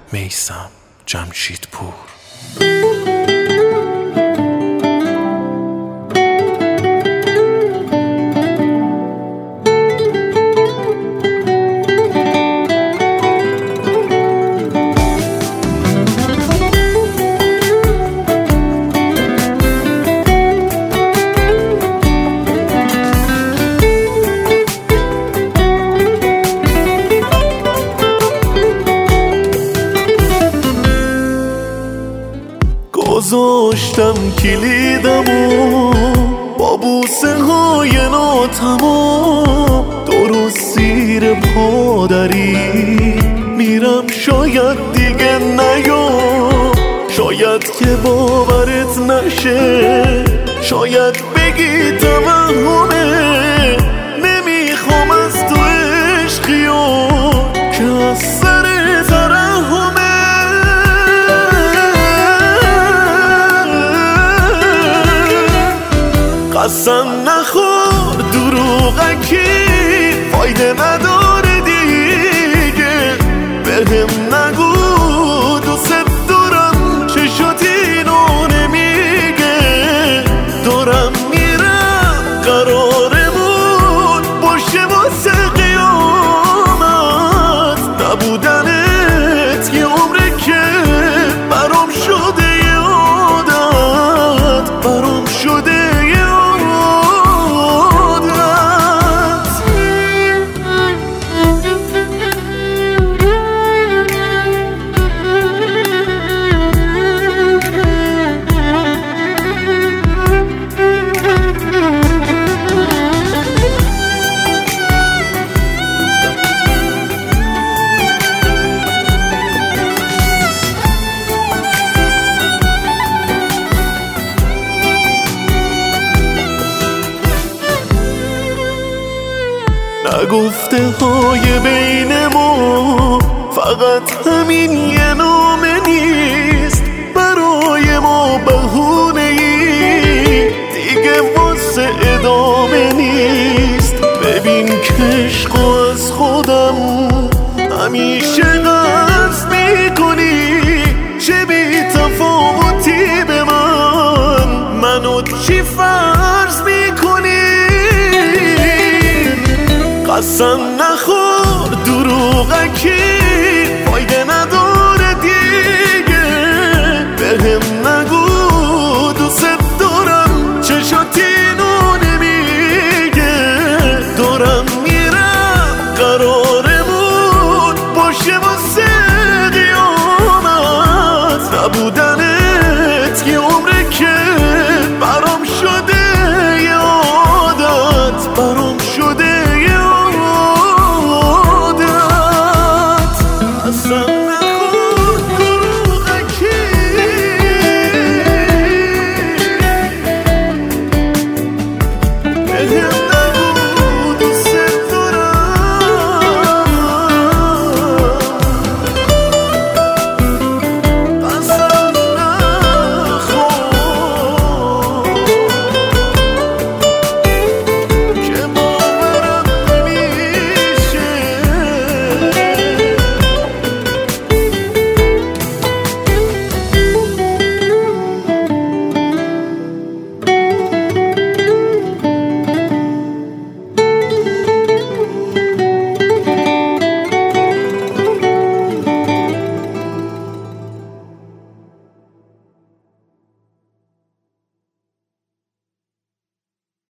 میثم جمشیدپور. گذاشتم کلیدمو با بوسه های ناتمام درست زیر پادری، میرم شاید دیگه نیام، شاید که باورت نشه، شاید بگی توهمه، نمیخوام از تو عشقیام که از سر ترحمه. قسم نخور دروغکی فایده نداره دیگه، بهم نگو دوست دارم چشات اینو نمیگه، دارم میرم قرارمون باشه واسه قیامت، نبودنت یه عمره که برام شده یه عادت، برام شده نگفته های بین ما فقط همین یه نامه نیست، برای ما بهونه ای دیگه واسه ادامه نیست. ببین که عشقو از خودم همیشه قصد میکنی، چه بی تفاوتی به منو چی فرض میکنی؟ قسم نخور دروغکی